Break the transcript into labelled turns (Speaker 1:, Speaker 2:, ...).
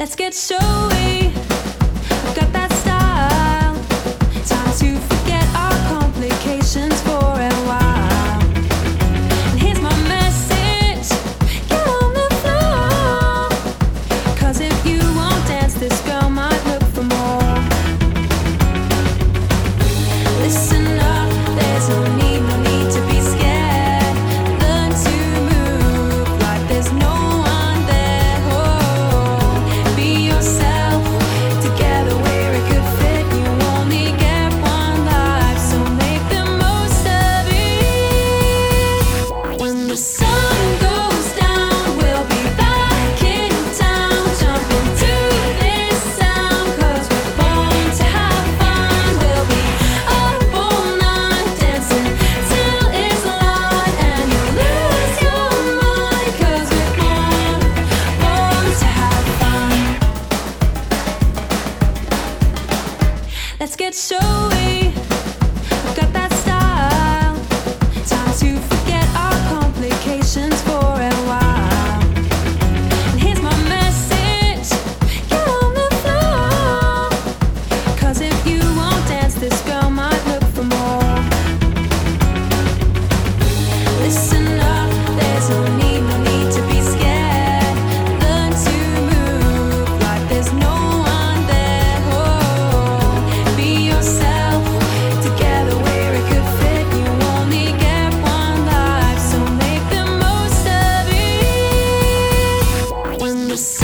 Speaker 1: Let's get showy. I've got that style. Time to forget our complications for a while. And here's my message: get on the floor. 'Cause if you won't dance, this girl might look for more. Listen up, there's no need to be scared. Learn to move like there's no one there. Oh, be yourself. Together we're a good fit. You only get one life, so make the most of it. When the sun goes down, we'll be back in town. Jump into this sound, 'cause we're born to have fun. We'll be up all night dancing till it's light, and you lose your mind, 'cause we're born to have fun. Let's get showy. I've got that style. Time to forget our complications for a while. And here's my message: get on the floor. 'Cause if you won't dance, this girl might look for more. Listen up, there's no need to be scared. Learn to move like there's no one there. Oh, be yourself. Together we're a good fit. You only get one life, so make the most of it. When the sun